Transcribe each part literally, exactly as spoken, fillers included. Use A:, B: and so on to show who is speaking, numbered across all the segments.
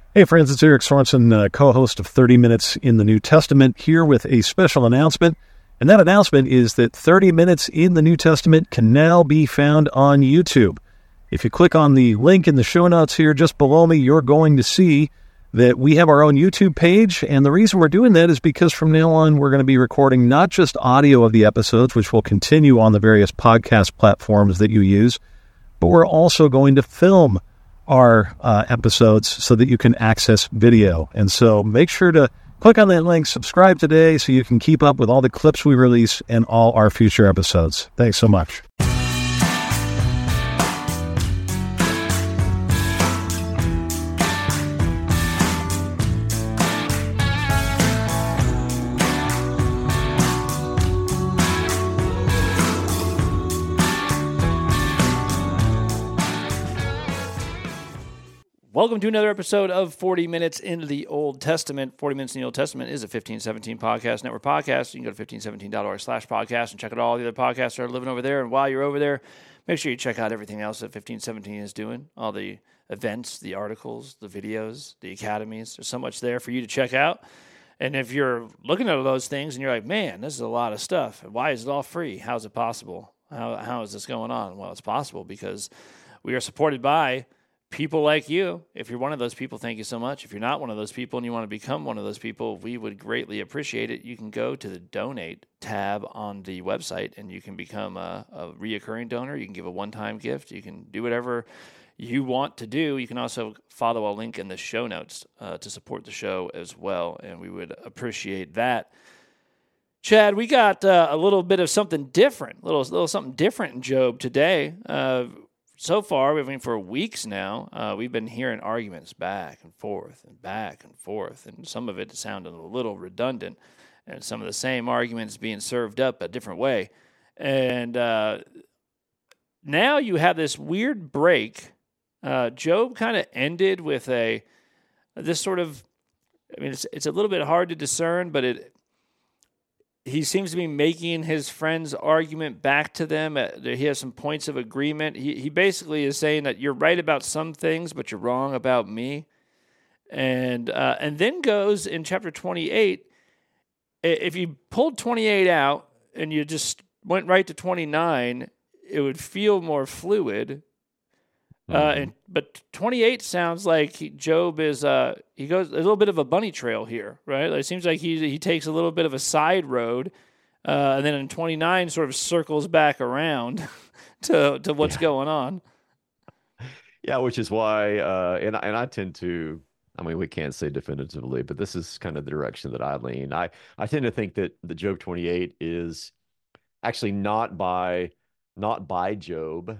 A: Hey friends, it's Eric Sorensen, uh, co-host of thirty minutes in the New Testament, here with a special announcement. And that announcement is that thirty minutes in the New Testament can now be found on YouTube. If you click on the link in the show notes here just below me, you're going to see that we have our own YouTube page. And the reason we're doing that is because from now on, we're going to be recording not just audio of the episodes, which will continue on the various podcast platforms that you use, but we're also going to film our uh, episodes so that you can access video. And so make sure to click on that link, subscribe today so you can keep up with all the clips we release and all our future episodes. Thanks so much.
B: Welcome to another episode of forty minutes in the Old Testament. forty minutes in the Old Testament is a fifteen seventeen Podcast Network podcast. You can go to fifteen seventeen dot org slash podcast and check out all the other podcasts that are living over there. And while you're over there, make sure you check out everything else that fifteen seventeen is doing. All the events, the articles, the videos, the academies. There's so much there for you to check out. And if you're looking at those things and you're like, man, this is a lot of stuff. Why is it all free? How is it possible? How How is this going on? Well, it's possible because we are supported by people like you. If you're one of those people, thank you so much. If you're not one of those people and you want to become one of those people, we would greatly appreciate it. You can go to the donate tab on the website and you can become a, a reoccurring donor. You can give a one-time gift. You can do whatever you want to do. You can also follow a link in the show notes uh, to support the show as well, and we would appreciate that. Chad, we got uh, a little bit of something different, little little something different in Job today. Uh, So far, I mean, for weeks now, uh, we've been hearing arguments back and forth and back and forth, and some of it sounded a little redundant, and some of the same arguments being served up a different way. And uh, now you have this weird break. Uh, Job kind of ended with a this sort of, I mean, it's it's a little bit hard to discern, but it. He seems to be making his friend's argument back to them. He has some points of agreement. He he basically is saying that you're right about some things, but you're wrong about me. And uh, and then goes in chapter twenty-eight. If you pulled twenty-eight out and you just went right to twenty-nine, it would feel more fluid. Uh, and, but twenty-eight sounds like he, Job is, uh, he goes a little bit of a bunny trail here, right? It seems like he he takes a little bit of a side road, uh, and then in twenty-nine sort of circles back around to to what's yeah. going on.
C: Yeah, which is why, uh, and, and I tend to, I mean, we can't say definitively, but this is kind of the direction that I lean. I, I tend to think that the Job twenty-eight is actually not by, not by Job,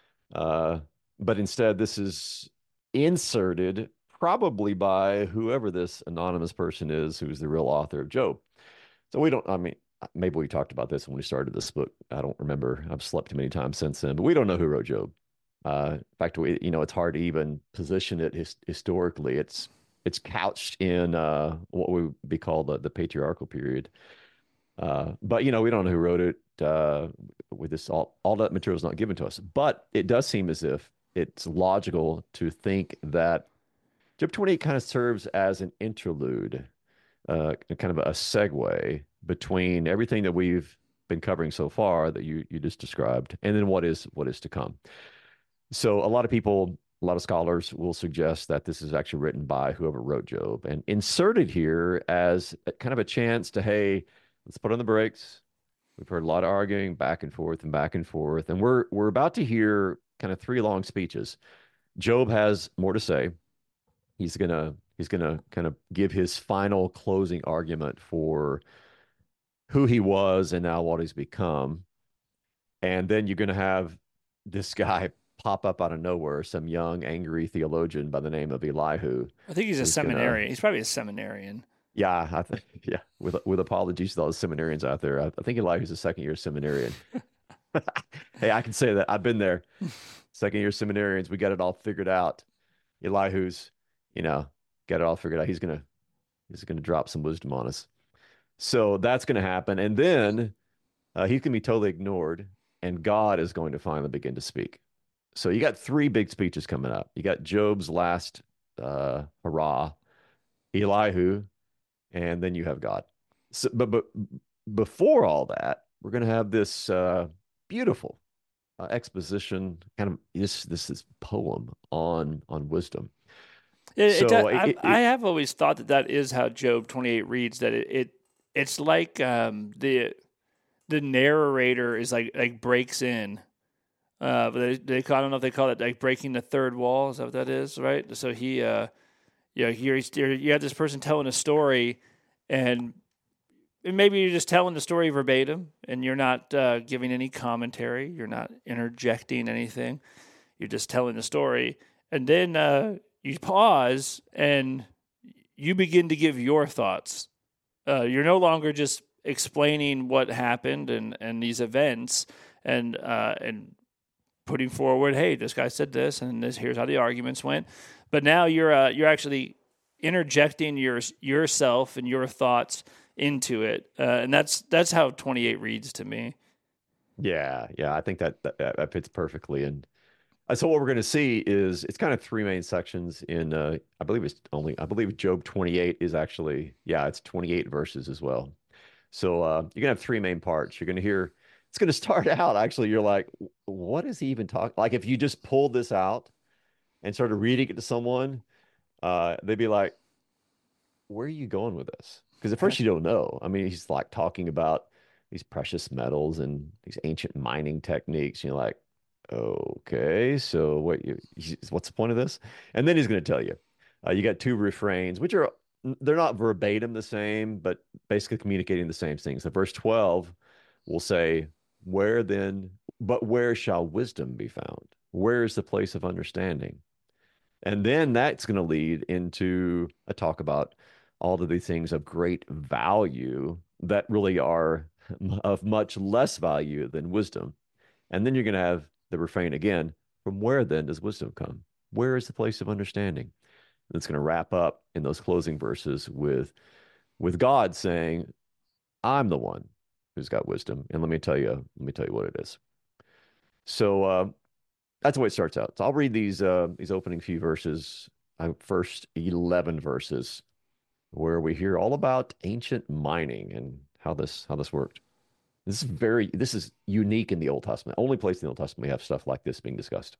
C: uh, but instead, this is inserted probably by whoever this anonymous person is who's the real author of Job. So we don't, I mean, maybe we talked about this when we started this book. I don't remember. I've slept too many times since then, but we don't know who wrote Job. Uh, in fact, we, you know, it's hard to even position it his, historically. It's it's couched in uh, what would be called the, the patriarchal period. Uh, but, you know, we don't know who wrote it. Uh, with this, all, all that material is not given to us. But it does seem as if it's logical to think that Job twenty-eight kind of serves as an interlude, uh, kind of a segue between everything that we've been covering so far that you you just described, and then what is what is to come. So a lot of people, a lot of scholars will suggest that this is actually written by whoever wrote Job and inserted here as a, kind of a chance to, hey, let's put on the brakes. We've heard a lot of arguing back and forth and back and forth, and we're we're about to hear kind of three long speeches. Job has more to say. He's gonna he's gonna kind of give his final closing argument for who he was and now what he's become. And then you're gonna have this guy pop up out of nowhere, some young, angry theologian by the name of Elihu.
B: I think he's a seminarian. Gonna, he's probably a seminarian.
C: Yeah, I think yeah. With with apologies to all the seminarians out there, I, I think Elihu's a second year seminarian. Hey, I can say that. I've been there. Second year seminarians, we got it all figured out. Elihu's, you know, got it all figured out. He's gonna he's gonna drop some wisdom on us. So that's gonna happen. And then uh, he's gonna be totally ignored, and God is going to finally begin to speak. So you got three big speeches coming up. You got Job's last uh, Hurrah, Elihu, and then you have God. So, but but before all that, we're going to have this uh, beautiful uh, exposition, kind of this this is poem on on wisdom.
B: It, it,
C: So
B: does-
C: it,
B: I,
C: it,
B: I
C: it-
B: have always thought that that is how Job twenty-eight reads. That it, it it's like um, the the narrator is like like breaks in. Uh, but they, they I don't know if they call it like breaking the third wall. Is that what that is? Right. So he, uh, you know, you're, you're, you have this person telling a story, and, and maybe you're just telling the story verbatim, and you're not uh, giving any commentary. You're not interjecting anything. You're just telling the story, and then uh, you pause and you begin to give your thoughts. Uh, you're no longer just explaining what happened and, and these events and uh, and putting forward, hey, this guy said this, and this here's how the arguments went. But now you're uh, you're actually interjecting your yourself and your thoughts into it, uh, and that's that's how twenty-eight reads to me.
C: yeah, yeah, I think that that, that fits perfectly. And uh, so what we're going to see is it's kind of three main sections in uh, I believe it's only I believe Job twenty-eight is actually yeah, it's twenty-eight verses as well. So uh, you're gonna have three main parts. You're gonna hear it's gonna start out actually. You're like, what is he even talking? Like if you just pulled this out and started reading it to someone, uh, they'd be like, where are you going with this? Because at first you don't know. I mean, he's like talking about these precious metals and these ancient mining techniques. You're like, okay, so what? You, what's the point of this? And then he's going to tell you. Uh, you got two refrains, which are they're not verbatim the same, but basically communicating the same things. So verse twelve will say, "Where then? But where shall wisdom be found? Where is the place of understanding?" And then that's going to lead into a talk about all of these things of great value that really are of much less value than wisdom. And then you're going to have the refrain again, from where then does wisdom come? Where is the place of understanding? And it's going to wrap up in those closing verses with, with God saying, I'm the one who's got wisdom. And let me tell you, let me tell you what it is. So uh, that's the way it starts out. So I'll read these uh, these opening few verses, uh, first eleven verses, where we hear all about ancient mining and how this how this worked. This is very this is unique in the Old Testament. Only place in the Old Testament we have stuff like this being discussed.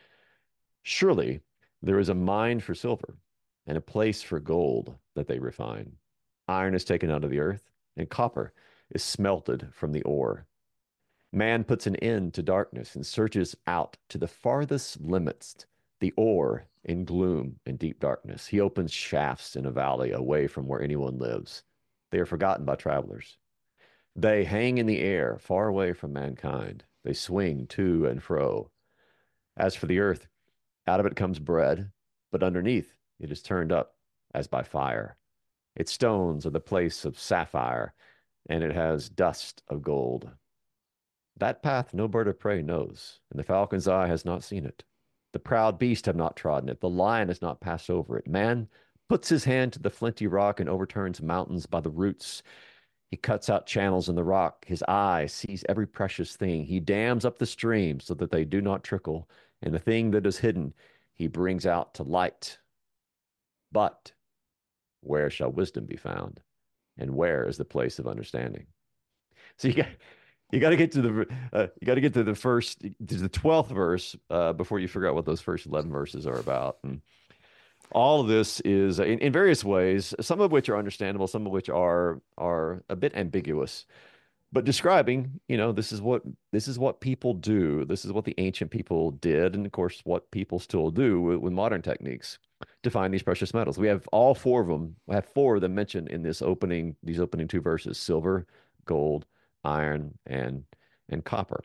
C: Surely there is a mine for silver and a place for gold that they refine. Iron is taken out of the earth, and copper is smelted from the ore. Man puts an end to darkness and searches out to the farthest limits the ore in gloom and deep darkness. He opens shafts in a valley away from where anyone lives. They are forgotten by travelers. They hang in the air far away from mankind. They swing to and fro. As for the earth, out of it comes bread, but underneath it is turned up as by fire. Its stones are the place of sapphire, and it has dust of gold. That path no bird of prey knows, and the falcon's eye has not seen it. The proud beast have not trodden it. The lion has not passed over it. Man puts his hand to the flinty rock and overturns mountains by the roots. He cuts out channels in the rock. His eye sees every precious thing. He dams up the streams so that they do not trickle, and the thing that is hidden he brings out to light. But where shall wisdom be found? And where is the place of understanding? So you got you got to get to the uh, you got to get to the first to the twelfth verse uh, before you figure out what those first eleven verses are about. And all of this is in, in various ways, some of which are understandable, some of which are are a bit ambiguous, but describing, you know, this is what this is what people do. This is what the ancient people did, and of course, what people still do with, with modern techniques to find these precious metals. We have all four of them. We have four of them mentioned in this opening these opening two verses: silver, gold, iron, and and copper.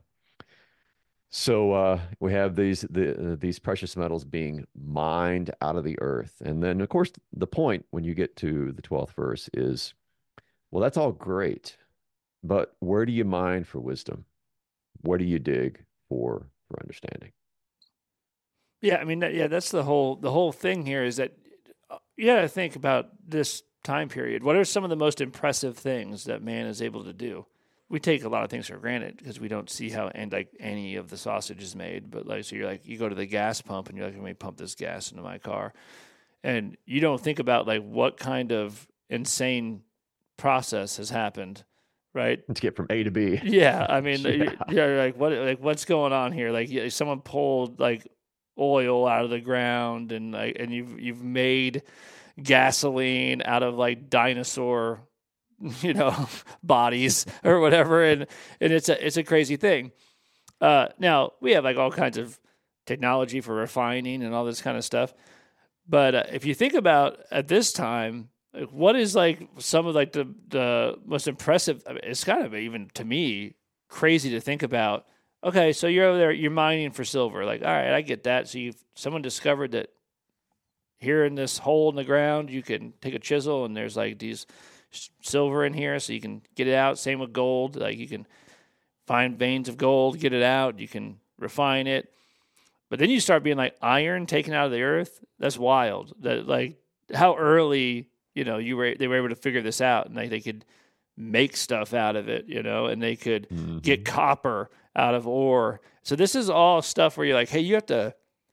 C: So uh, we have these the uh, these precious metals being mined out of the earth, and then of course the point when you get to the twelfth verse is, well, that's all great, but where do you mine for wisdom? Where do you dig for for understanding?
B: Yeah, I mean, that, yeah, that's the whole the whole thing here is that uh, you got to think about this time period. What are some of the most impressive things that man is able to do? We take a lot of things for granted because we don't see how and like any of the sausage is made. But like, so you're like, you go to the gas pump and you're like, let me pump this gas into my car, and you don't think about like what kind of insane process has happened, right?
C: To get from A to B.
B: Yeah, I mean,
C: Yeah.
B: yeah, like what, like what's going on here? Like yeah, someone pulled like oil out of the ground, and like, and you've you've made gasoline out of like dinosaur, you know, bodies or whatever, and and it's a it's a crazy thing. Uh, now we have like all kinds of technology for refining and all this kind of stuff, but uh, if you think about at this time, like, what is like some of like the the most impressive? I mean, it's kind of even to me crazy to think about. Okay, so you're over there, you're mining for silver. Like, all right, I get that. So you someone discovered that here in this hole in the ground, you can take a chisel and there's like these silver in here, so you can get it out. Same with gold. Like you can find veins of gold, get it out. You can refine it. But then you start being like iron taken out of the earth. That's wild. That like how early, you know, you were they were able to figure this out, and they, they could make stuff out of it, you know, and they could mm-hmm. get copper out of ore. So this is all stuff where you're like, hey, you have to,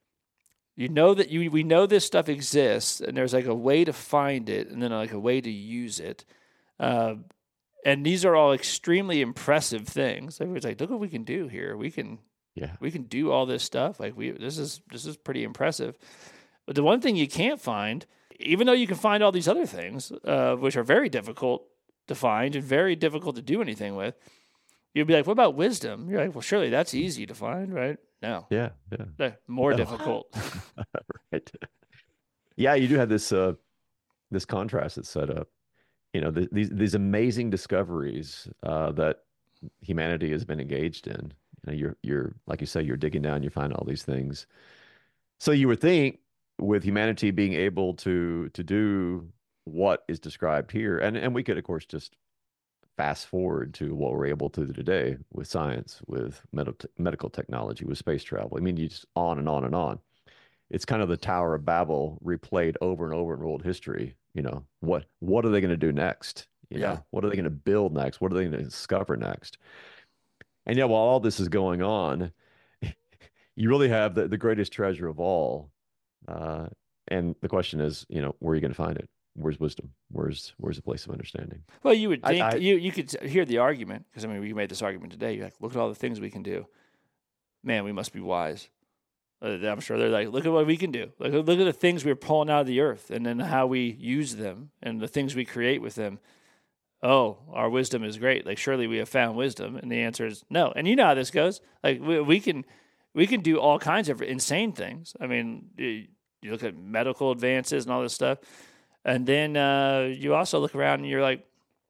B: you know that you we know this stuff exists, and there's like a way to find it, and then like a way to use it. Uh, and these are all extremely impressive things. Everybody's like, look what we can do here. We can,
C: yeah,
B: we can do all this stuff. Like we, this is this is pretty impressive. But the one thing you can't find, even though you can find all these other things, uh, which are very difficult to find and very difficult to do anything with, you'd be like, what about wisdom? You're like, well, surely that's easy to find, right? No.
C: Yeah, yeah.
B: More
C: no.
B: difficult.
C: Right. Yeah, you do have this uh, this contrast that's set up. You know, the, these these amazing discoveries uh, that humanity has been engaged in. You know, you're you're like you say, you're digging down, you find all these things. So you would think, with humanity being able to to do what is described here, and and we could of course just fast forward to what we're able to do today with science, with med- medical technology, with space travel. I mean, you just on and on and on. It's kind of the Tower of Babel replayed over and over in world history. You know, what what are they going to do next? You
B: yeah.
C: know, what are they going to build next? What are they going to discover next? And yeah, while all this is going on, you really have the, the greatest treasure of all. Uh, and the question is, you know, where are you going to find it? Where's wisdom? Where's where's the place of understanding?
B: Well, you would think
C: I, I,
B: you you could hear the argument, because I mean, we made this argument today. You're like, look at all the things we can do. Man, we must be wise. Uh, I'm sure they're like, look at what we can do. Like, look at the things we're pulling out of the earth, and then how we use them, and the things we create with them. Oh, our wisdom is great. Like, surely we have found wisdom, and the answer is no. And you know how this goes. Like, we, we can we can do all kinds of insane things. I mean, you, you look at medical advances and all this stuff. And then uh, you also look around and you're like,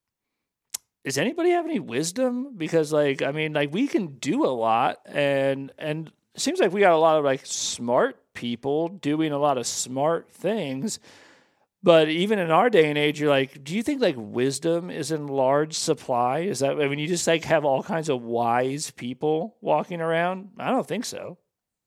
B: does anybody have any wisdom? Because, like, I mean, like, we can do a lot. And and it seems like we got a lot of, like, smart people doing a lot of smart things. But even in our day and age, you're like, do you think, like, wisdom is in large supply? Is that, I mean, you just, like, have all kinds of wise people walking around? I don't think so.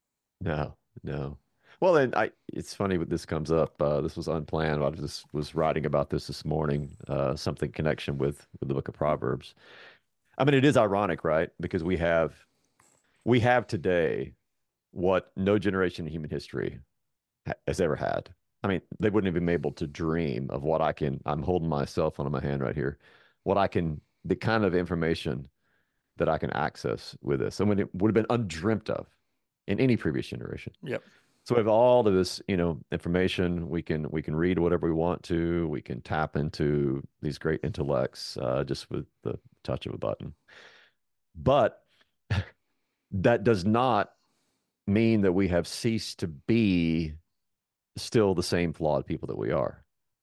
C: No, no. Well, then I, it's funny when this comes up. Uh, this was unplanned. I just was writing about this this morning, uh, something connection with, with the book of Proverbs. I mean, it is ironic, right? Because we have, we have today what no generation in human history ha- has ever had. I mean, they wouldn't have been able to dream of what I can, I'm holding my cell phone in my hand right here, what I can, the kind of information that I can access with this. And when it would have been undreamt of in any previous generation.
B: Yep.
C: So we have all of this, you know, information. We can we can read whatever we want to. We can tap into these great intellects uh, just with the touch of a button. But that does not mean that we have ceased to be still the same flawed people that we are.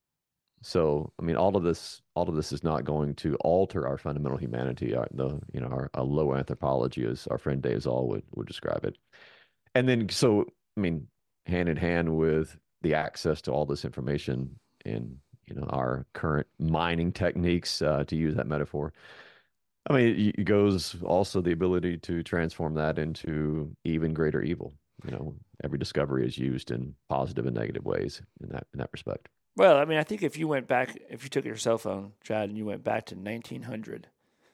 C: So, I mean, all of this, all of this is not going to alter our fundamental humanity. Our, the, you know, our, our low anthropology, as our friend Dave Zoll would would describe it. And then, so, I mean, hand in hand with the access to all this information in, you know, our current mining techniques, uh, to use that metaphor. I mean, it, it goes also the ability to transform that into even greater evil. You know, every discovery is used in positive and negative ways in that in that respect.
B: Well, I mean, I think if you went back, if you took your cell phone, Chad, and you went back to nineteen hundred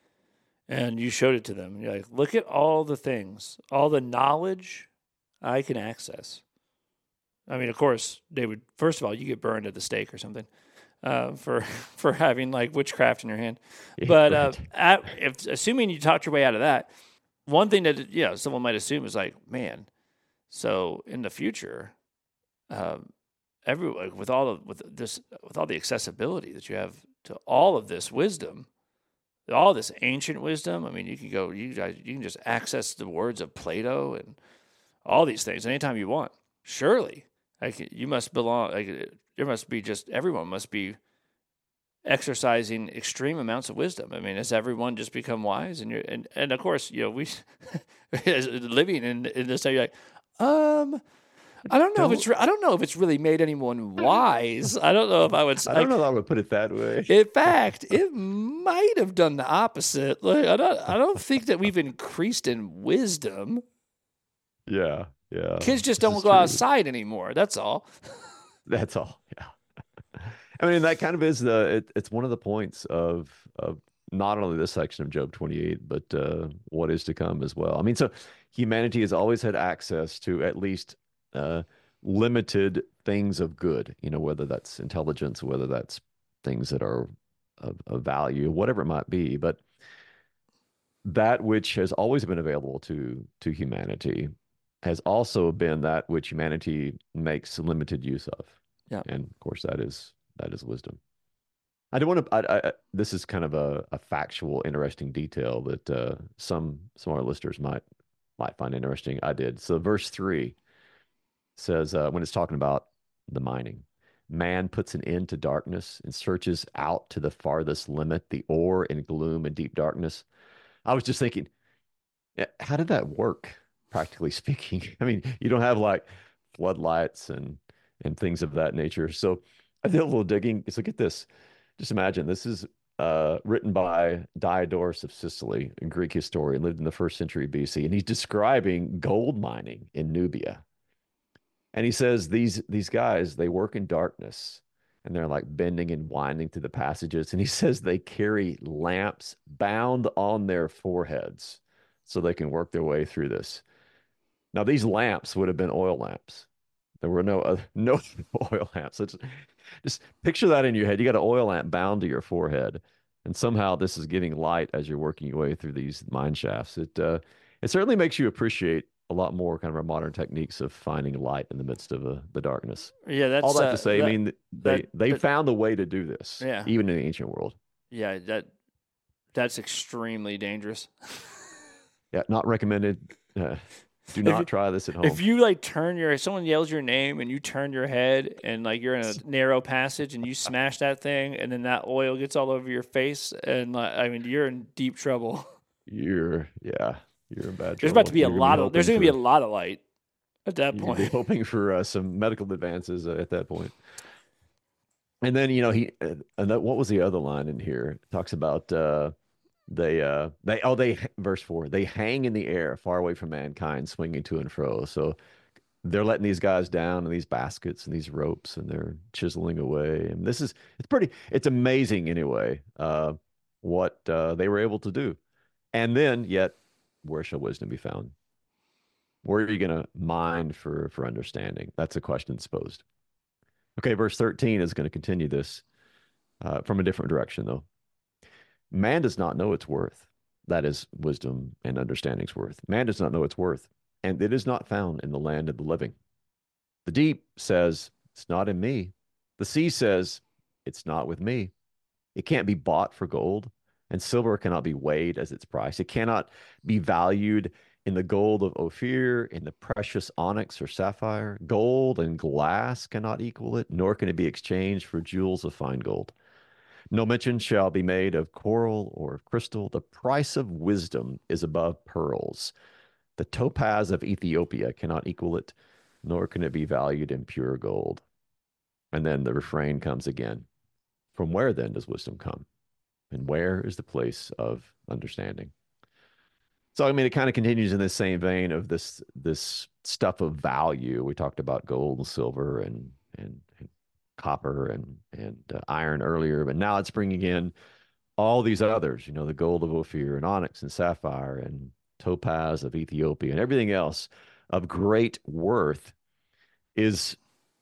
B: and you showed it to them, and you're like, look at all the things, all the knowledge I can access. I mean, of course, they would. First of all, you get burned at the stake or something uh, for for having like witchcraft in your hand.
C: Yeah,
B: But uh,
C: right.
B: at, if assuming you talked your way out of that, one thing that you know someone might assume is like, man, so in the future, um, every like, with all of with this with all the accessibility that you have to all of this wisdom, all this ancient wisdom. I mean, you can go, you guys, you can just access the words of Plato and all these things anytime you want. Surely, like you must belong. Like there must be just everyone must be exercising extreme amounts of wisdom. I mean, has everyone just become wise? And you're and, and of course, you know, we living in in this day, you're like, um. I don't know
C: Don't,
B: if it's. Re- I don't know if it's really made anyone wise. I don't know if I would.
C: I
B: Like,
C: don't know if I would put it that way.
B: in fact, it might have done the opposite. Like, I don't. I don't think that we've increased in wisdom.
C: Yeah, yeah.
B: Kids just
C: This
B: don't
C: is
B: go
C: true.
B: outside anymore. That's all.
C: That's all. Yeah. I mean, that kind of is the. It, it's one of the points of of not only this section of Job twenty-eight, but uh, what is to come as well. I mean, so humanity has always had access to at least uh, limited things of good. You know, whether that's intelligence, whether that's things that are of, of value, whatever it might be. But that which has always been available to to humanity has also been that which humanity makes limited use of.
B: Yeah.
C: And of course, that is that is wisdom. I don't want to. I, I, this is kind of a, a factual, interesting detail that uh, some some of our listeners might might find interesting. I did. So, verse three says uh, when it's talking about the mining, man puts an end to darkness and searches out to the farthest limit, the ore in gloom and deep darkness. I was just thinking, yeah, how did that work, practically speaking? I mean, you don't have like floodlights and and things of that nature. So I did a little digging. So get this. Just imagine this is uh, written by Diodorus of Sicily, a Greek historian, lived in the first century B C, and he's describing gold mining in Nubia. And he says these these guys, they work in darkness and they're like bending and winding through the passages. And he says they carry lamps bound on their foreheads so they can work their way through this. Now, these lamps would have been oil lamps. There were no other, no oil lamps. So just, just picture that in your head. You got an oil lamp bound to your forehead, and somehow this is giving light as you're working your way through these mine shafts. It uh, it certainly makes you appreciate a lot more kind of our modern techniques of finding light in the midst of uh, the darkness.
B: Yeah, that's
C: All that
B: uh,
C: to say,
B: that,
C: I mean, they
B: that,
C: they
B: that,
C: found a way to do this,
B: yeah,
C: even in the ancient world.
B: Yeah, that that's extremely dangerous.
C: Yeah, not recommended. Uh, do not
B: you,
C: try this at home.
B: If you like turn your, someone yells your name and you turn your head and like you're in a narrow passage and you smash that thing and then that oil gets all over your face and like, I mean you're in deep trouble.
C: You're yeah, you're in bad trouble.
B: There's about to be
C: you're
B: a lot
C: be
B: of there's going to
C: for,
B: be a lot of light at that
C: you're
B: point.
C: Be hoping for uh, some medical advances uh, at that point. And then you know he uh, and that, what was the other line in here? It talks about uh, they uh, they oh they verse four they hang in the air far away from mankind, swinging to and fro. So they're letting these guys down in these baskets and these ropes, and they're chiseling away. And this is it's pretty it's amazing anyway uh, what uh, they were able to do. And then yet, where shall wisdom be found? Where are you going to mine for for understanding? That's a question that's posed. Okay, verse thirteen is going to continue this uh, from a different direction, though. Man does not know its worth. That is wisdom and understanding's worth. Man does not know its worth, and it is not found in the land of the living. The deep says, it's not in me. The sea says, it's not with me. It can't be bought for gold, and silver cannot be weighed as its price. It cannot be valued in the gold of Ophir, in the precious onyx or sapphire. Gold and glass cannot equal it, nor can it be exchanged for jewels of fine gold. No mention shall be made of coral or of crystal. The price of wisdom is above pearls. The topaz of Ethiopia cannot equal it, nor can it be valued in pure gold. And then the refrain comes again. From where then does wisdom come? And where is the place of understanding? So, I mean, it kind of continues in this same vein of this this stuff of value. We talked about gold and silver and and, and copper and and uh, iron earlier, but now it's bringing in all these others. You know, the gold of Ophir and onyx and sapphire and topaz of Ethiopia and everything else of great worth is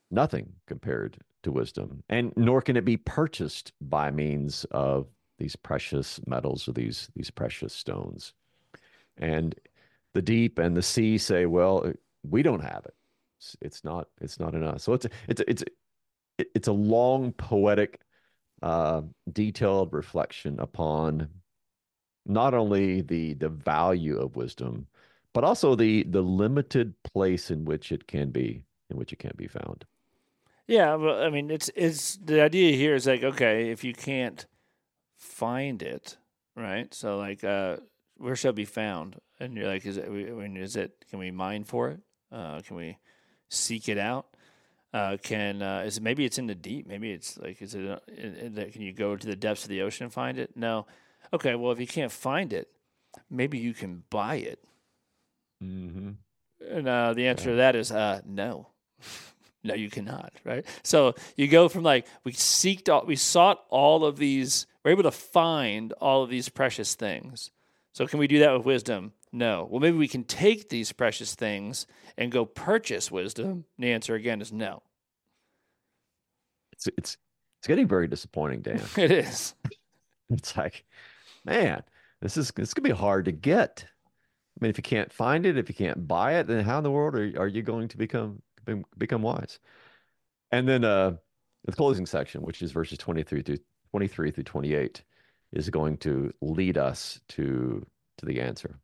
C: nothing compared to wisdom, and nor can it be purchased by means of these precious metals or these these precious stones. And the deep and the sea say, well, we don't have it. It's, it's not it's not in us. So it's a, it's a, it's a, it's a long poetic, uh, detailed reflection upon not only the the value of wisdom, but also the the limited place in which it can be in which it can be found.
B: Yeah, well, I mean, it's it's the idea here is like, okay, if you can't find it, right? So like, uh, where shall it be found? And you're like, is it? I mean, is it? Can we mine for it? Uh, can we seek it out? Uh, can uh, is it? Maybe it's in the deep. Maybe it's like, is it? Uh, in, in the, can you go to the depths of the ocean and find it? No. Okay, well, if you can't find it, maybe you can buy it.
C: Mm-hmm.
B: And uh, the answer
C: Yeah.
B: to that is uh, no. No, you cannot, right? So you go from like we seeked all, we sought all of these, we're able to find all of these precious things. So can we do that with wisdom? No. Well, maybe we can take these precious things and go purchase wisdom. And the answer again is no.
C: It's it's it's getting very disappointing, Dan.
B: It is.
C: It's like, man, this is this could be hard to get. I mean, if you can't find it, if you can't buy it, then how in the world are, are you going to become become wise? And then uh, the closing section, which is verses twenty-three through twenty-three through twenty-eight, is going to lead us to to the answer.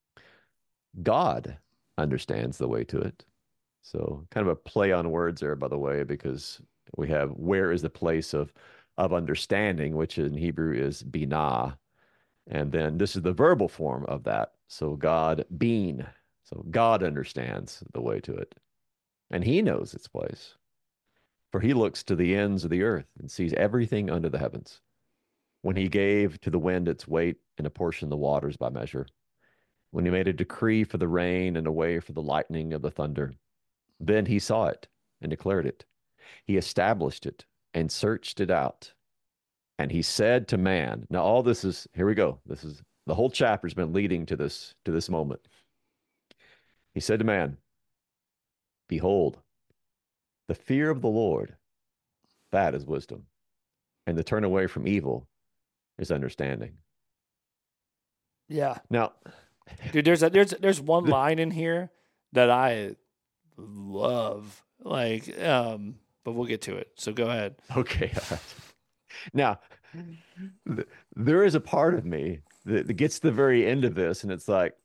C: God understands the way to it. So kind of a play on words there, by the way, because we have where is the place of of understanding, which in Hebrew is binah. And then this is the verbal form of that. So God being. So God understands the way to it. And he knows its place. For he looks to the ends of the earth and sees everything under the heavens. When he gave to the wind its weight and apportioned the waters by measure. When he made a decree for the rain and a way for the lightning of the thunder. Then he saw it and declared it. He established it and searched it out. And he said to man, now all this is, here we go. This is, the whole chapter has been leading to this, to this moment. He said to man, behold, the fear of the Lord, that is wisdom. And to turn away from evil is understanding.
B: Yeah.
C: Now,
B: dude, there's a, there's there's one line in here that I love. Like, um, but we'll get to it. So go ahead.
C: Okay. Now, th- there is a part of me that, that gets to the very end of this, and it's like,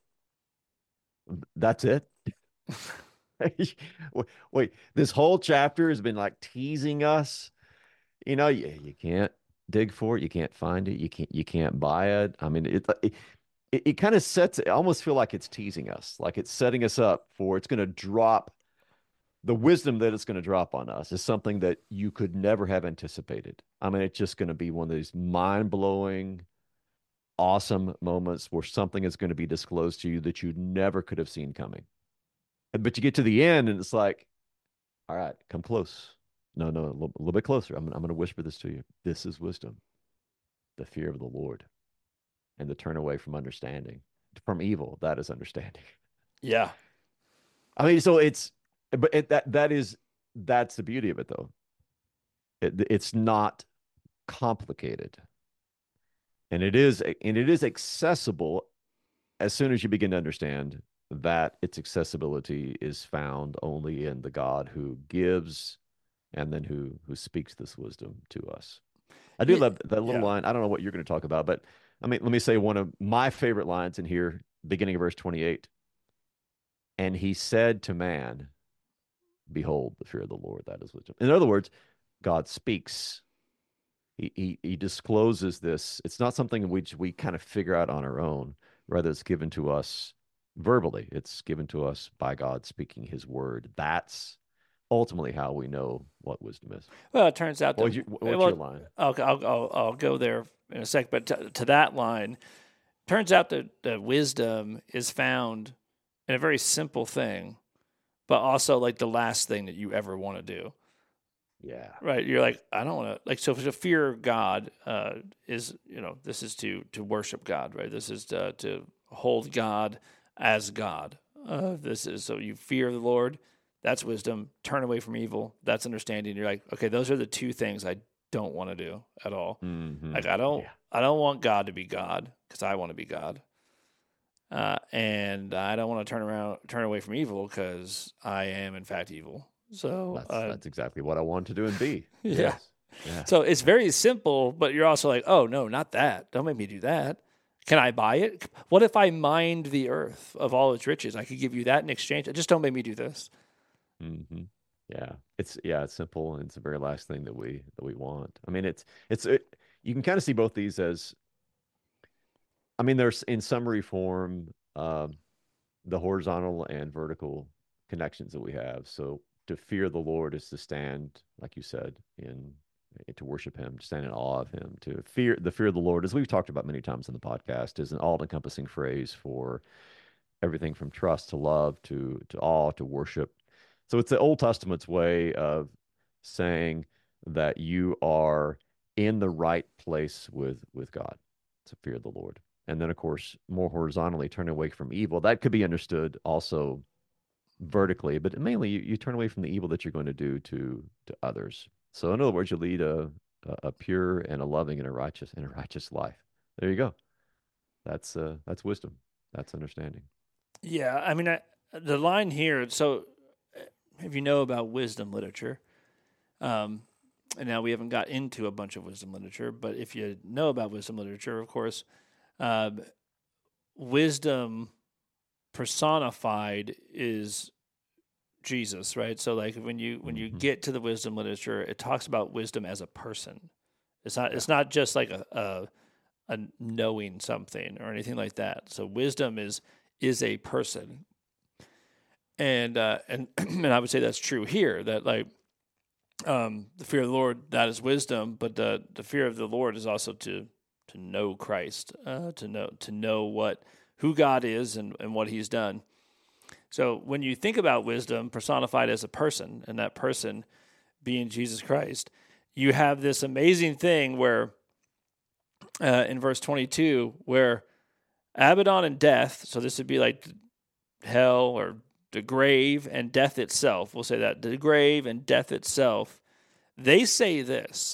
C: that's it. Wait, this whole chapter has been like teasing us. You know, you, you can't dig for it, you can't find it, you can't you can't buy it. I mean, it it, it, it kind of sets. I almost feel like it's teasing us, like it's setting us up for it's going to drop. The wisdom that it's going to drop on us is something that you could never have anticipated. I mean, it's just going to be one of these mind-blowing, awesome moments where something is going to be disclosed to you that you never could have seen coming. But you get to the end and it's like, all right, come close. No, no, a little, a little bit closer. I'm, I'm going to whisper this to you. This is wisdom, the fear of the Lord, and to turn away from understanding, from evil. That is understanding.
B: Yeah.
C: I mean, so it's, but it, that that is that's the beauty of it, though. It, it's not complicated, and it is and it is accessible as soon as you begin to understand that its accessibility is found only in the God who gives and then who who speaks this wisdom to us. I do
B: Yeah,
C: love that little
B: yeah.
C: line. I don't know what you're going to talk about, but I mean, let me say one of my favorite lines in here, beginning of verse twenty-eight. And he said to man, behold, the fear of the Lord, that is wisdom. In other words, God speaks. He, he, he discloses this. It's not something which we kind of figure out on our own. Rather, it's given to us verbally. It's given to us by God speaking his word. That's ultimately how we know what wisdom is.
B: Well, it turns out that
C: What's, you, what's
B: well,
C: your line?
B: Okay, I'll, I'll I'll go there in a sec. But to, to that line, turns out that, that wisdom is found in a very simple thing, but also like the last thing that you ever want to do.
C: Yeah.
B: Right. You're like, I don't want to like, so to fear God uh, is, you know, this is to, to worship God, right? This is to, to hold God as God. Uh, this is, so you fear the Lord. That's wisdom. Turn away from evil. That's understanding. You're like, okay, those are the two things I don't want to do at all.
C: Mm-hmm.
B: Like I don't,
C: Yeah.
B: I don't want God to be God because I want to be God. Uh, and I don't want to turn around, turn away from evil because I am in fact evil. So
C: That's,
B: uh,
C: that's exactly what I want to do and be.
B: Yeah.
C: Yes. Yeah.
B: So it's very simple, but you're also like, oh no, not that. Don't make me do that. Can I buy it? What if I mined the earth of all its riches? I could give you that in exchange. Just don't make me do this.
C: Mm-hmm. Yeah. It's yeah, it's simple and it's the very last thing that we that we want. I mean, it's it's it, you can kind of see both these as I mean, there's in summary form, um, the horizontal and vertical connections that we have. So to fear the Lord is to stand, like you said, in to worship him, to stand in awe of him, to fear the fear of the Lord, as we've talked about many times in the podcast, is an all-encompassing phrase for everything from trust to love to to awe to worship. So it's the Old Testament's way of saying that you are in the right place with with God, to fear the Lord. And then, of course, more horizontally, turn away from evil. That could be understood also vertically, but mainly you, you turn away from the evil that you're going to do to to others. So, in other words, you lead a a pure and a loving and a righteous and a righteous life. There you go. That's uh, that's wisdom. That's understanding.
B: Yeah, I mean, I, the line here. So, if you know about wisdom literature, um, and now we haven't got into a bunch of wisdom literature, but if you know about wisdom literature, of course, uh, wisdom personified is Jesus, right? So, like when you when you
C: Mhm.
B: get to the wisdom literature, it talks about wisdom as a person. It's not it's not just like a, a a knowing something or anything like that. So, wisdom is is a person, and uh, and and I would say that's true here. That like um, the fear of the Lord, that is wisdom, but the the fear of the Lord is also to to know Christ, uh, to know to know what who God is and, and what He's done. So when you think about wisdom personified as a person, and that person being Jesus Christ, you have this amazing thing where uh, in verse twenty-two, where Abaddon and death, so this would be like hell or the grave and death itself, we'll say that, the grave and death itself, they say this,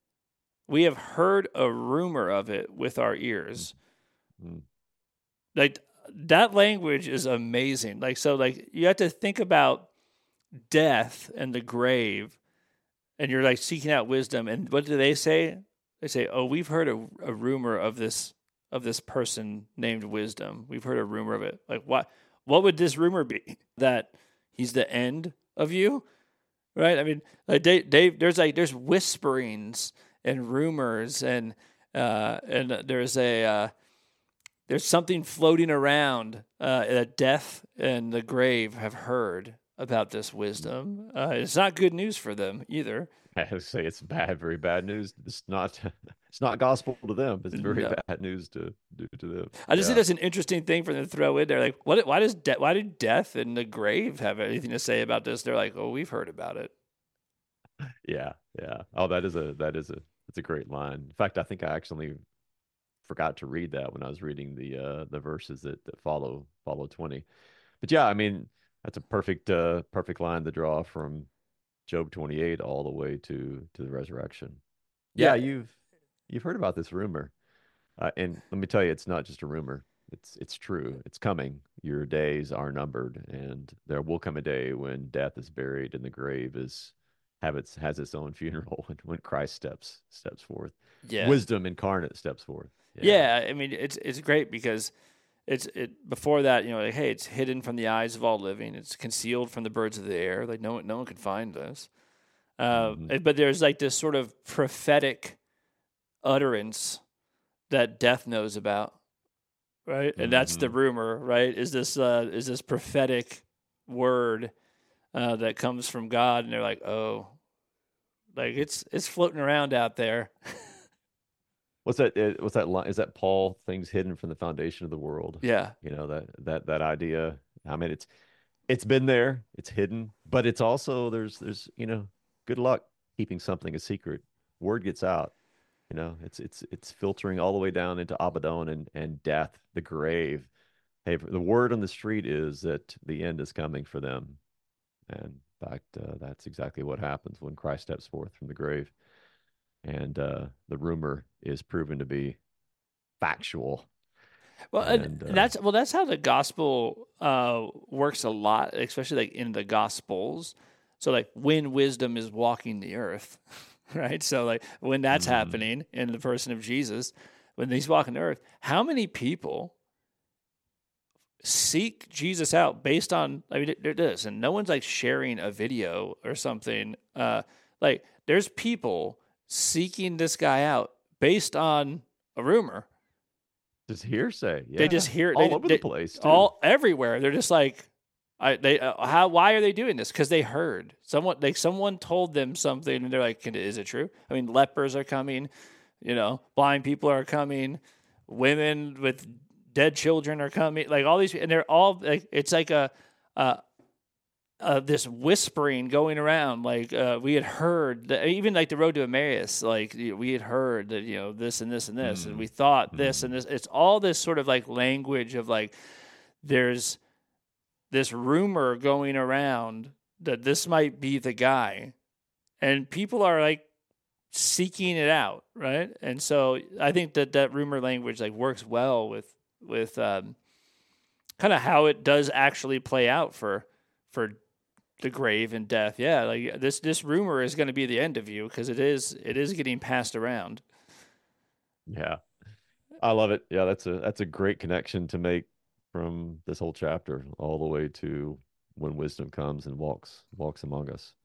B: we have heard a rumor of it with our ears.
C: Mm.
B: Like, that language is amazing. Like, so, like, you have to think about death and the grave, and you're, like, seeking out wisdom. And what do they say? They say, oh, we've heard a, a rumor of this of this person named Wisdom. We've heard a rumor of it. Like, what what would this rumor be? That he's the end of you? Right? I mean, like, Dave, Dave there's, like, there's whisperings and rumors, and uh, and there's a... Uh, There's something floating around uh, that death and the grave have heard about this wisdom. Uh, it's not good news for them either.
C: I would say it's bad, very bad news. It's not, it's not gospel to them. It's very
B: No.
C: bad news to to, to them.
B: I just
C: Yeah.
B: think that's an interesting thing for them to throw in there. Like, what? Why does de- why did death and the grave have anything to say about this? They're like, oh, we've heard about it.
C: Yeah, yeah. Oh, that is a that is a that's a great line. In fact, I think I actually forgot to read that when I was reading the uh the verses that, that follow follow twenty. But yeah, I mean, that's a perfect uh perfect line to draw from Job twenty-eight all the way to to the resurrection. Yeah,
B: Yeah.
C: you've you've heard about this rumor. Uh, and let me tell you, it's not just a rumor. It's it's true. It's coming. Your days are numbered, and there will come a day when death is buried and the grave is have its has its own funeral when, when Christ steps steps forth.
B: Yeah.
C: Wisdom incarnate steps forth.
B: Yeah. I mean, it's it's great because it's it before that, you know, like, hey, it's hidden from the eyes of all living. It's concealed from the birds of the air. Like, no one no one can find this. Uh,
C: Mhm.
B: But there's like this sort of prophetic utterance that death knows about, right? And that's the
C: Mhm.
B: rumor, right? Is this uh, is this prophetic word uh, that comes from God? And they're like, oh, like it's it's floating around out there.
C: What's that? uh, What's that line? Is that Paul? Things hidden from the foundation of the world.
B: Yeah,
C: You know that that that idea. I mean, it's it's been there. It's hidden, but it's also there's there's you know good luck keeping something a secret. Word gets out. You know, it's it's it's filtering all the way down into Abaddon and and death, the grave. Hey, the word on the street is that the end is coming for them. And in fact, uh, that's exactly what happens when Christ steps forth from the grave. And uh, the rumor is proven to be factual.
B: Well, and
C: And uh,
B: that's well, that's how the gospel uh, works a lot, especially like in the gospels. So like when wisdom is walking the earth, right? So like when that's
C: mm,
B: happening in the person of Jesus, when he's walking the earth, how many people seek Jesus out based on, I mean, there is, and no one's like sharing a video or something. Uh, like there's people seeking this guy out based on a rumor.
C: just hearsay. Yeah.
B: They just hear
C: all
B: they,
C: over
B: they,
C: the place, too.
B: all everywhere. They're just like, I they uh, how why are they doing this? Because they heard someone like someone told them something, and they're like, is it true? I mean, lepers are coming, you know, blind people are coming, women with dead children are coming, like all these, and they're all like, it's like a, uh, uh, this whispering going around. Like uh, we had heard that, even like the road to Emmaus, like we had heard that, you know, this and this and this, mm. and we thought this mm. and this. It's all this sort of like language of like, there's this rumor going around that this might be the guy, and people are like seeking it out, right? And so I think that that rumor language like works well with with um, kind of how it does actually play out for for the grave and death. Yeah, like this this rumor is going to be the end of you, because it is it is getting passed around.
C: Yeah, I love it. Yeah, that's a that's a great connection to make from this whole chapter all the way to when wisdom comes and walks walks among us.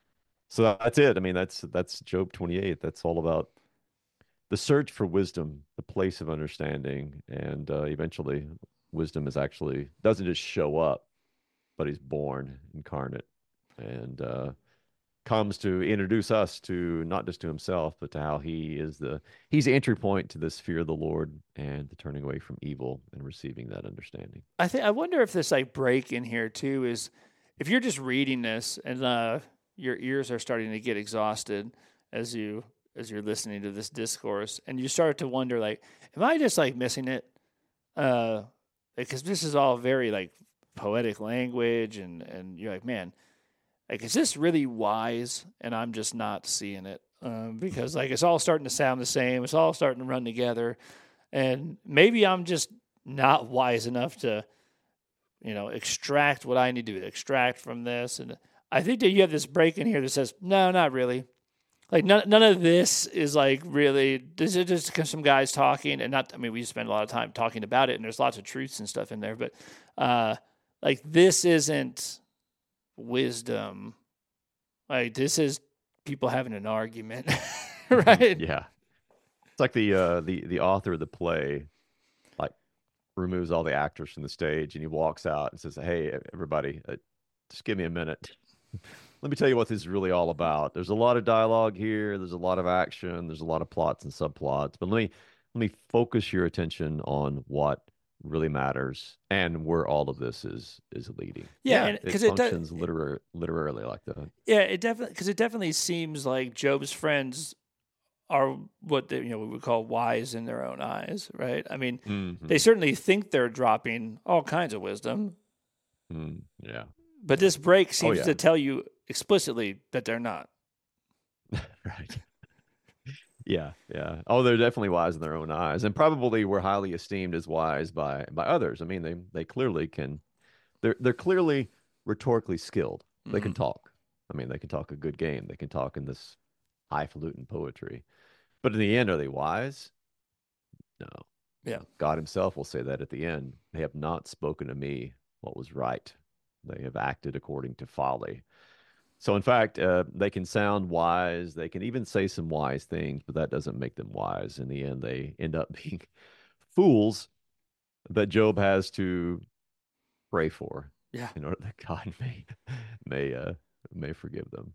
C: So that's it. I mean, that's that's Job twenty-eight. That's all about the search for wisdom, the place of understanding, and uh, eventually wisdom is actually doesn't just show up, but he's born incarnate and uh, comes to introduce us to not just to himself, but to how he is the he's the entry point to this fear of the Lord and the turning away from evil and receiving that understanding.
B: I think I wonder if this like break in here too is if you're just reading this and uh, your ears are starting to get exhausted as you as you're listening to this discourse, and you start to wonder like, am I just like missing it? Uh, because this is all very like poetic language, and and you're like, man, like, is this really wise? And I'm just not seeing it, um, because like it's all starting to sound the same. It's all starting to run together, and maybe I'm just not wise enough to, you know, extract what I need to extract from this. And I think that you have this break in here that says, no, not really. Like none none of this is like really. This is just some guys talking, and not. I mean, we spend a lot of time talking about it, and there's lots of truths and stuff in there, but uh, like this isn't wisdom. Like this is people having an argument, right?
C: Yeah, it's like the uh, the the author of the play, like removes all the actors from the stage, and he walks out and says, "Hey, everybody, uh, just give me a minute. Let me tell you what this is really all about. There's a lot of dialogue here. There's a lot of action. There's a lot of plots and subplots. But let me let me focus your attention on what really matters and where all of this is is leading."
B: Yeah,
C: yeah
B: because
C: it
B: it
C: functions
B: does,
C: literally literally like that.
B: Yeah, it definitely because it definitely seems like Job's friends are what they, you know we would call wise in their own eyes, right? I mean,
C: Mm-hmm.
B: they certainly think they're dropping all kinds of wisdom.
C: Mm, yeah.
B: But this break seems
C: oh, yeah.
B: to tell you explicitly that they're not.
C: Right. Yeah, yeah. Oh, they're definitely wise in their own eyes, and probably were highly esteemed as wise by by others. I mean, they they clearly can. They're they're clearly rhetorically skilled. They
B: Mm-hmm.
C: can talk. I mean, they can talk a good game. They can talk in this highfalutin poetry. But in the end, are they wise? No.
B: Yeah.
C: God himself will say that at the end. They have not spoken to me what was right. They have acted according to folly. So, in fact, uh, they can sound wise. They can even say some wise things, but that doesn't make them wise. In the end, they end up being fools that Job has to pray for,
B: Yeah.
C: in order that God may may uh, may forgive them.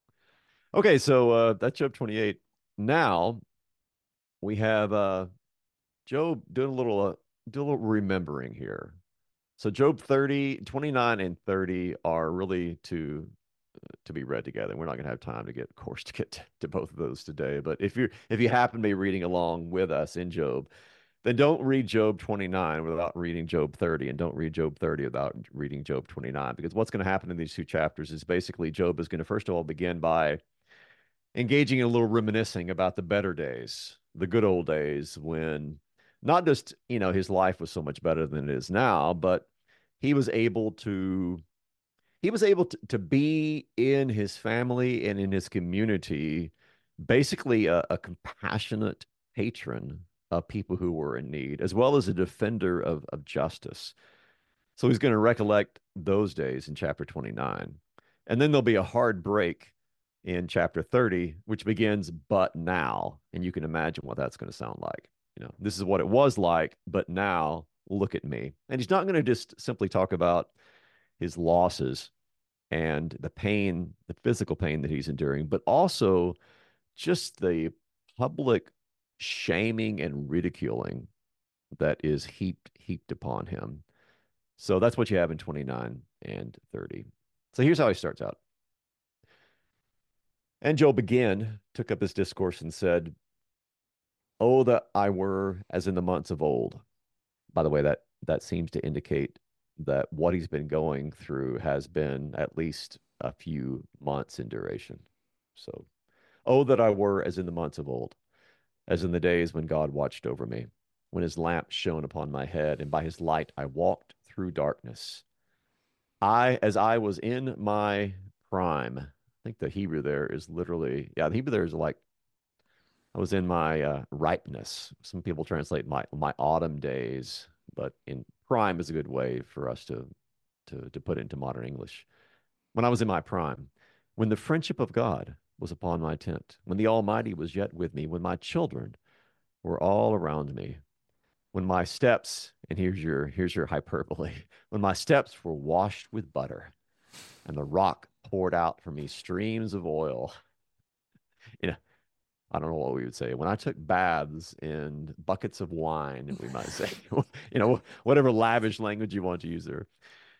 C: Okay, so uh, that's Job twenty-eight. Now we have uh, Job doing a little uh, do a little remembering here. So Job thirty, twenty-nine and thirty are really to to be read together. We're not going to have time to get, of course, to get to, to both of those today. But if you if you happen to be reading along with us in Job, then don't read Job twenty-nine without reading Job thirty, and don't read Job thirty without reading Job twenty-nine, because what's going to happen in these two chapters is basically Job is going to first of all begin by engaging in a little reminiscing about the better days, the good old days when not just, you know, his life was so much better than it is now, but he was able to he was able to, to be in his family and in his community, basically a, a compassionate patron of people who were in need, as well as a defender of, of justice. So he's going to recollect those days in chapter twenty-nine. And then there'll be a hard break in chapter thirty, which begins, but now. And you can imagine what that's going to sound like. You know, this is what it was like, but now look at me. And he's not going to just simply talk about his losses and the pain, the physical pain that he's enduring, but also just the public shaming and ridiculing that is heaped heaped upon him. So that's what you have in twenty-nine and thirty. So here's how he starts out. And Job again took up his discourse and said, "Oh, that I were as in the months of old." By the way, that that seems to indicate that what he's been going through has been at least a few months in duration. So, "Oh, that I were as in the months of old, as in the days when God watched over me, when his lamp shone upon my head, and by his light I walked through darkness. I, as I was in my prime." I think the Hebrew there is literally, yeah, the Hebrew there is like, I was in my uh, ripeness. Some people translate my my autumn days, but in prime is a good way for us to to to put it into modern English. When I was in my prime, when the friendship of God was upon my tent, when the Almighty was yet with me, when my children were all around me, when my steps, and here's your here's your hyperbole, when my steps were washed with butter, and the rock poured out for me streams of oil. You know, I don't know what we would say. When I took baths in buckets of wine, we might say, you know, whatever lavish language you want to use there.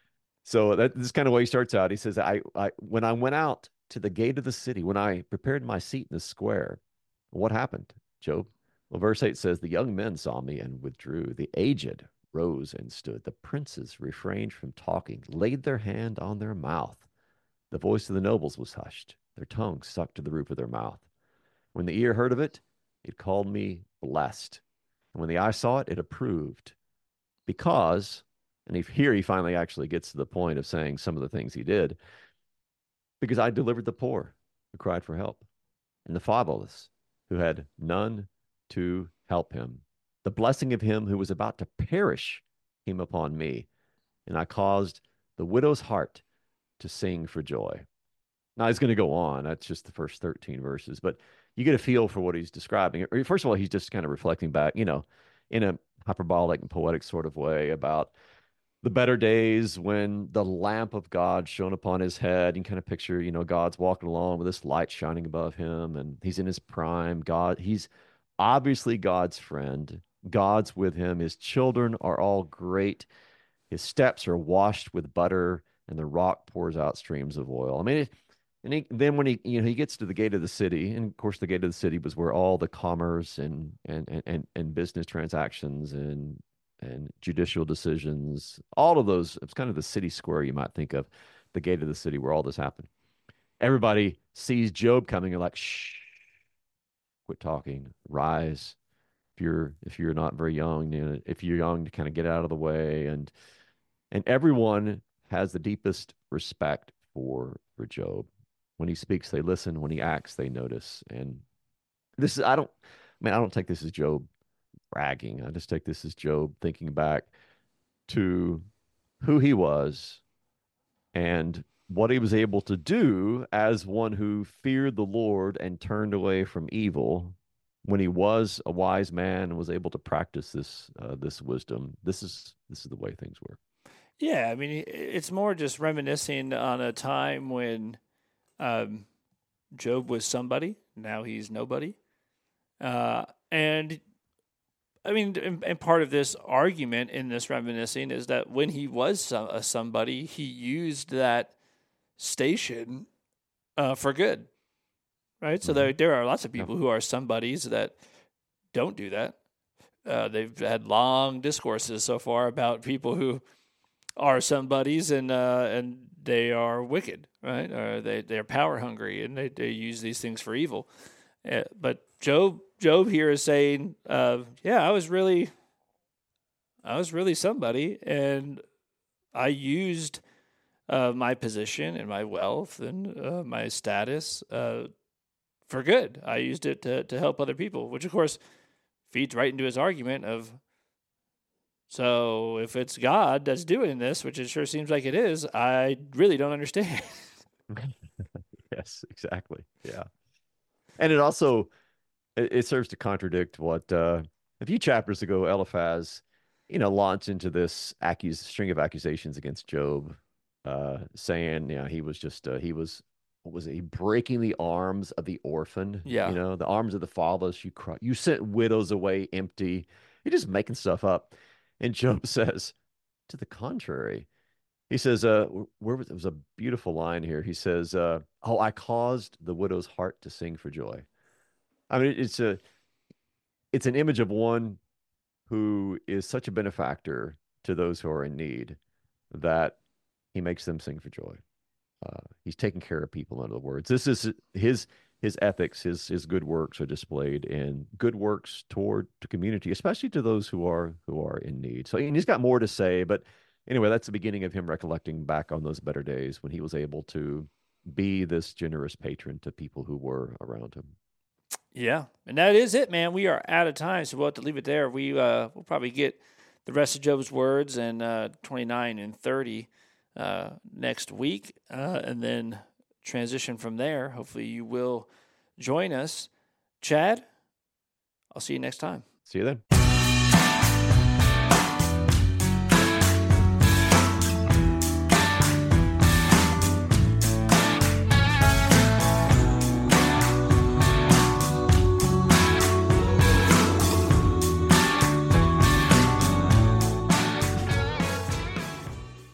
C: So that this is kind of way he starts out. He says, I, I, when I went out to the gate of the city, when I prepared my seat in the square, what happened, Job? Well, verse eight says, the young men saw me and withdrew. The aged rose and stood. The princes refrained from talking, laid their hand on their mouth. The voice of the nobles was hushed. Their tongues stuck to the roof of their mouth. When the ear heard of it, it called me blessed. And when the eye saw it, it approved. Because, and if here he finally actually gets to the point of saying some of the things he did, because I delivered the poor who cried for help, and the fatherless who had none to help him. The blessing of him who was about to perish came upon me, and I caused the widow's heart to sing for joy. Now he's going to go on. That's just the first thirteen verses, but you get a feel for what he's describing. First of all, he's just kind of reflecting back, you know, in a hyperbolic and poetic sort of way about the better days when the lamp of God shone upon his head. You can kind of picture, you know, God's walking along with this light shining above him, and he's in his prime. God, he's obviously God's friend. God's with him. His children are all great. His steps are washed with butter, and the rock pours out streams of oil. I mean, it, and he, then when he, you know, he gets to the gate of the city, and of course the gate of the city was where all the commerce and and and and business transactions and and judicial decisions, all of those, it's kind of the city square you might think of, the gate of the city where all this happened. Everybody sees Job coming and like, shh, quit talking, rise. If you're if you're not very young, you know, if you're young, to kind of get out of the way, and and everyone has the deepest respect for for Job. When he speaks, they listen. When he acts, they notice. And this is, I don't, I mean, I don't take this as Job bragging. I just take this as Job thinking back to who he was and what he was able to do as one who feared the Lord and turned away from evil. When he was a wise man and was able to practice this uh, this wisdom, this is this is the way things were.
B: Yeah, I mean, it's more just reminiscing on a time when um, Job was somebody. Now he's nobody. Uh, and I mean, and, and part of this argument in this reminiscing is that when he was some, a somebody, he used that station uh, for good, right? Mm-hmm. So there, there are lots of people who are somebodies that don't do that. uh, they've had long discourses so far about people who are somebodies and uh, and they are wicked, right? Or they they're power hungry and they, they use these things for evil. Uh, but Job Job here is saying, uh, yeah, I was really, I was really somebody, and I used uh, my position and my wealth and uh, my status uh, for good. I used it to to help other people, which of course feeds right into his argument of, so if it's God that's doing this, which it sure seems like it is, I really don't understand.
C: Yes, exactly. Yeah. And it also, it, it serves to contradict what uh, a few chapters ago, Eliphaz, you know, launched into this accus- string of accusations against Job, uh, saying, you know, he was just, uh, he was, what was it? He breaking the arms of the orphan,
B: Yeah.
C: you know, the arms of the fatherless. You cry, you sent widows away empty. You're just making stuff up. And Job says, to the contrary, he says, uh, where was, it was a beautiful line here. He says, uh, oh, I caused the widow's heart to sing for joy. I mean, it's a, it's an image of one who is such a benefactor to those who are in need that he makes them sing for joy. Uh, he's taking care of people, in other words. This is his his ethics, his his good works are displayed in good works toward the community, especially to those who are who are in need. So and he's got more to say, but anyway, that's the beginning of him recollecting back on those better days when he was able to be this generous patron to people who were around him.
B: Yeah, and that is it, man. We are out of time, so we'll have to leave it there. We uh, we'll probably get the rest of Job's words and uh, twenty-nine and thirty uh, next week, uh, and then transition from there. Hopefully, you will join us, Chad. I'll see you next time.
C: See you then.